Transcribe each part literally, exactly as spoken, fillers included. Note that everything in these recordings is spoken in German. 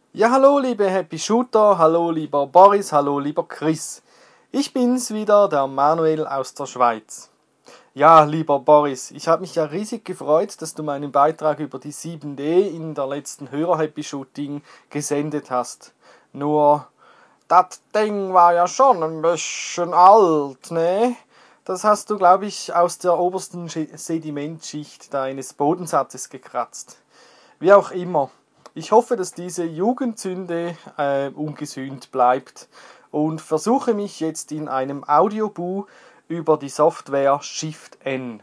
Ja, hallo liebe Happy Shooter, hallo lieber Boris, hallo lieber Chris. Ich bin's wieder, der Manuel aus der Schweiz. Ja, lieber Boris, ich habe mich ja riesig gefreut, dass du meinen Beitrag über die sieben D in der letzten Hörer-Happy Shooting gesendet hast. Nur, das Ding war ja schon ein bisschen alt, ne? Das hast du, glaube ich, aus der obersten Sedimentschicht deines Bodensatzes gekratzt. Wie auch immer. Ich hoffe, dass diese Jugendsünde äh, ungesühnt bleibt und versuche mich jetzt in einem Audiobu über die Software Shift N.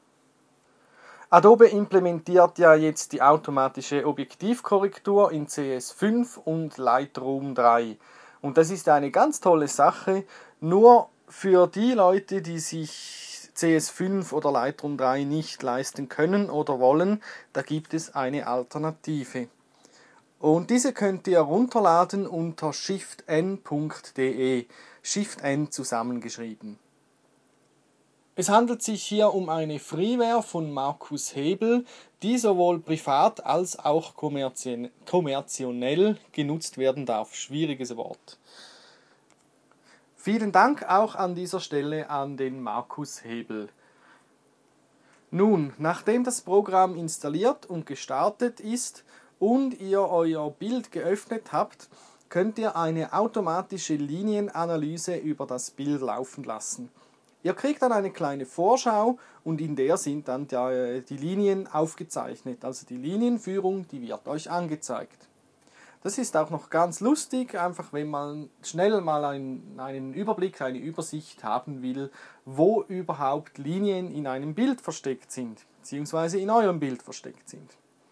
Adobe implementiert ja jetzt die automatische Objektivkorrektur in C S fünf und Lightroom drei. Und das ist eine ganz tolle Sache, nur für die Leute, die sich C S fünf oder Lightroom drei nicht leisten können oder wollen, da gibt es eine Alternative. Und diese könnt ihr runterladen unter shift n punkt d e, Shift N zusammengeschrieben. Es handelt sich hier um eine Freeware von Markus Hebel, die sowohl privat als auch kommerziell genutzt werden darf. Schwieriges Wort. Vielen Dank auch an dieser Stelle an den Markus Hebel. Nun, nachdem das Programm installiert und gestartet ist und ihr euer Bild geöffnet habt, könnt ihr eine automatische Linienanalyse über das Bild laufen lassen. Ihr kriegt dann eine kleine Vorschau und in der sind dann die Linien aufgezeichnet. Also die Linienführung, die wird euch angezeigt. Das ist auch noch ganz lustig, einfach wenn man schnell mal einen, einen Überblick, eine Übersicht haben will, wo überhaupt Linien in einem Bild versteckt sind, beziehungsweise in eurem Bild versteckt sind.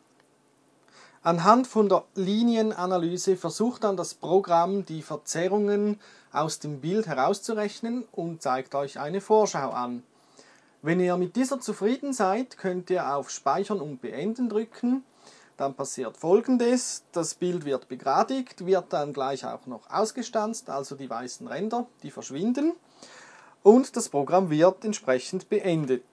Anhand von der Linienanalyse versucht dann das Programm, die Verzerrungen aus dem Bild herauszurechnen und zeigt euch eine Vorschau an. Wenn ihr mit dieser zufrieden seid, könnt ihr auf Speichern und Beenden drücken. Dann passiert Folgendes: Das Bild wird begradigt, wird dann gleich auch noch ausgestanzt, also die weißen Ränder, die verschwinden, und das Programm wird entsprechend beendet.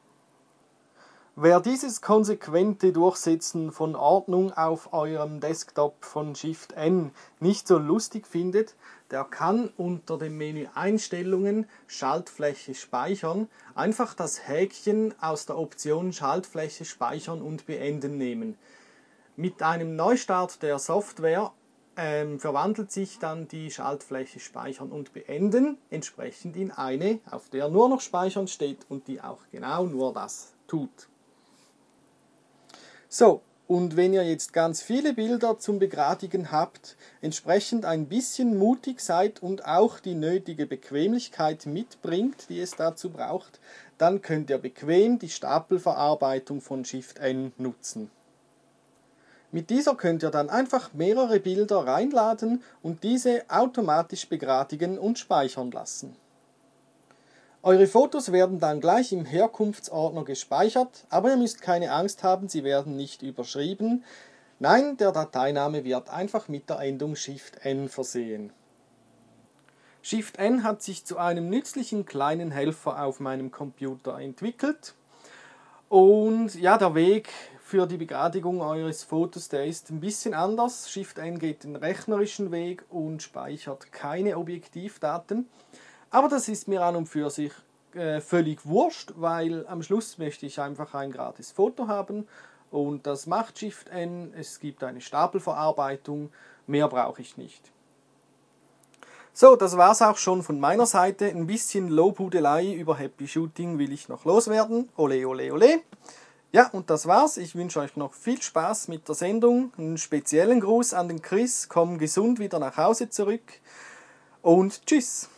Wer dieses konsequente Durchsetzen von Ordnung auf eurem Desktop von Shift N nicht so lustig findet, der kann unter dem Menü Einstellungen Schaltfläche speichern einfach das Häkchen aus der Option Schaltfläche speichern und beenden nehmen. Mit einem Neustart der Software ähm, verwandelt sich dann die Schaltfläche Speichern und Beenden entsprechend in eine, auf der nur noch Speichern steht und die auch genau nur das tut. So, und wenn ihr jetzt ganz viele Bilder zum Begradigen habt, entsprechend ein bisschen mutig seid und auch die nötige Bequemlichkeit mitbringt, die es dazu braucht, dann könnt ihr bequem die Stapelverarbeitung von Shift N nutzen. Mit dieser könnt ihr dann einfach mehrere Bilder reinladen und diese automatisch begradigen und speichern lassen. Eure Fotos werden dann gleich im Herkunftsordner gespeichert, aber ihr müsst keine Angst haben, sie werden nicht überschrieben. Nein, der Dateiname wird einfach mit der Endung Shift N versehen. Shift N hat sich zu einem nützlichen kleinen Helfer auf meinem Computer entwickelt. Und ja, der Weg für die Begradigung eures Fotos, der ist ein bisschen anders. Shift N geht den rechnerischen Weg und speichert keine Objektivdaten. Aber das ist mir an und für sich äh, völlig wurscht, weil am Schluss möchte ich einfach ein gratis Foto haben und das macht Shift N. Es gibt eine Stapelverarbeitung, mehr brauche ich nicht. So, das war's auch schon von meiner Seite. Ein bisschen Lobhudelei über Happy Shooting will ich noch loswerden. Ole, ole, ole. Ja, und das war's. Ich wünsche euch noch viel Spaß mit der Sendung. Einen speziellen Gruß an den Chris. Komm gesund wieder nach Hause zurück. Und tschüss.